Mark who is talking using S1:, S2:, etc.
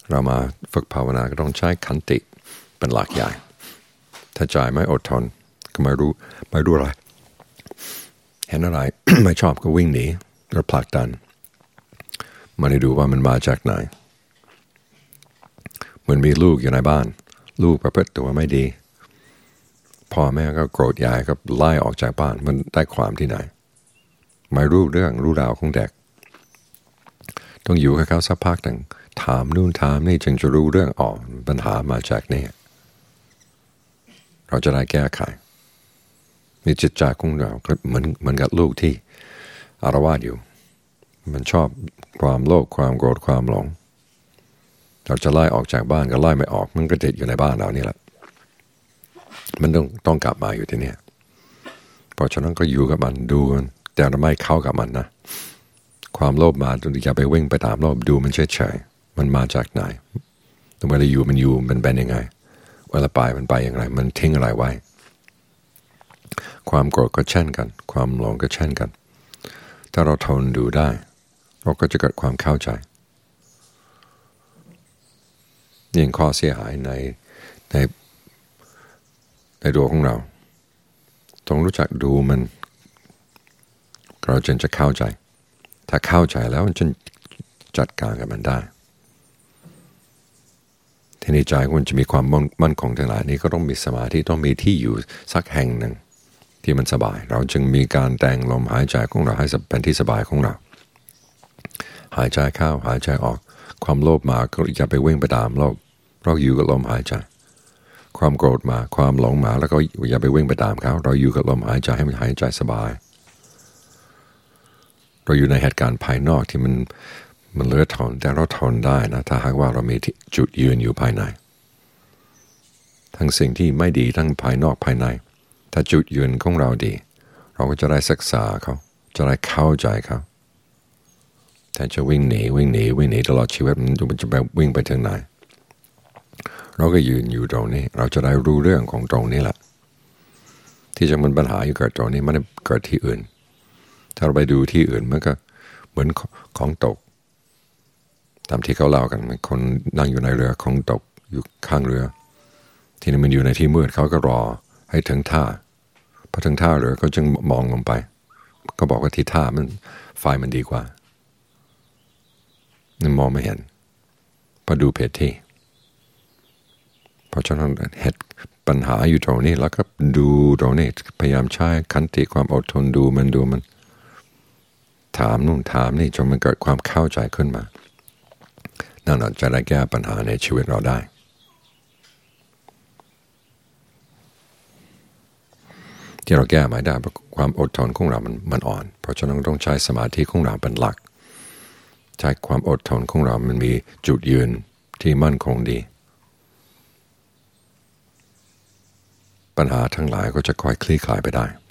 S1: เรามาฝึกภาวนาก็ต้องใช้ขันติเป็นหลักใหญ่ถ้าใจไม่อดทนก็ไม่รู้อะไรเห็นอะไร ไม่ชอบก็วิ่งหนีหรือผลักดันไม่ได้ดูว่ามันมาจากไหนเหมือนมีลูกอยู่ในบ้านลูกประพฤติตัวไม่ดีพ่อแม่ก็โกรธยายก็ไล่ออกจากบ้านมันได้ความที่ไหนไม่รู้เรื่องรู้ราวของเด็กต้องอยู่กับเขาสักพักหนึ่งถามนู่นถามนี่จึงจะรู้เรื่องปัญหามาจากนี่เราจะได้แก้ไขมีจิตใจของเราเหมือนกับลูกที่อารวาสอยู่มันชอบความโลภความโกรธความหลงเราจะไล่ออกจากบ้านก็ไล่ไม่ออกมันก็ติดอยู่ในบ้านเรานี่แหละมันต้องกลับมาอยู่ที่นี่เพราะฉะนั้นก็อยู่กับมันดูมันแต่เราไม่เข้ากับมันนะความโลภมาอย่าไปวิ่งไปตามโลภดูมันเฉยๆมันมาจากไหนเวลาอยู่มันเป็นยังไงเวลาไปมันไปอย่างไรมันทิ้งอะไรไว้ความโกรธก็เช่นกันความหลงก็เช่นกันถ้าเราทนดูได้เราก็จะเกิดความเข้าใจยิ่งข้อเสียหายในตัวของเราต้องรู้จักดูมันเราจึงจะเข้าใจถ้าเข้าใจแล้วมันจะจัดการกับมันได้ที่ในใจคุณจะมีความมั่นคงทั้งหลายนี้ก็ต้องมีสมาธิต้องมีที่อยู่สักแห่งหนึ่งที่มันสบายเราจึงมีการแต่งลมหายใจของเราให้เป็นที่สบายของเราหายใจเข้าหายใจออกความโลภมาก็อย่าไปวิ่งไปตามโลภเราอยู่กับลมหายใจความโกรธมาความหลงมาแล้วก็อย่าไปวิ่งไปตามเขาเราอยู่กับลมหายใจให้มันหายใจสบายเราอยู่ในเหตุการณ์ภายนอกที่มันเหลือทนแต่เราทนได้นะถ้าหากว่าเรามีจุดยืนอยู่ภายในทั้งสิ่งที่ไม่ดีทั้งภายนอกภายในถ้าจุดยืนของเราดีเราก็จะได้ศึกษาเขาจะได้เข้าใจเขาแต่จะวิ่งหนีตลอดชีวิตมันจะไปวิ่งไปถึงไหนเราก็ยืนอยู่ตรงนี้เราจะได้รู้เรื่องของตรงนี้แหละที่จะมันปัญหาอยู่เกิดตรงนี้ไม่ได้เกิดที่อื่นถ้าเราไปดูที่อื่นมันก็เหมือนของตกตามที่เขาเล่ากันคนนั่งอยู่ในเรือของตกอยู่ข้างเรือที่นี่มันอยู่ในที่มืดเขาก็รอให้ถึงท่าพอถึงท่าเรือเขาจึงมองลงไปก็บอกว่าที่ท่ามันไฟมันดีกว่านั่นมองไม่เห็นพอดูเพจที่เพราะฉะนั้นเหตุปัญหาอยู่ตรงนี้แล้วก็ดูตรงนี้พยายามใช้ขันติความอดทนดูมันถามนู่นถามนี่จนมันเกิดความเข้าใจขึ้นมานั่นอาจจะได้แก้ปัญหาในชีวิตเราได้ที่เราแก้ไม่ได้เพราะความอดทนของเรามันอ่อนเพราะฉะนั้นต้องใช้สมาธิของเราเป็นหลักใช้ความอดทนของเรามันมีจุดยืนที่มั่นคงดีปัญหาทั้งหลายก็จะค่อยคลี่คลายไปได้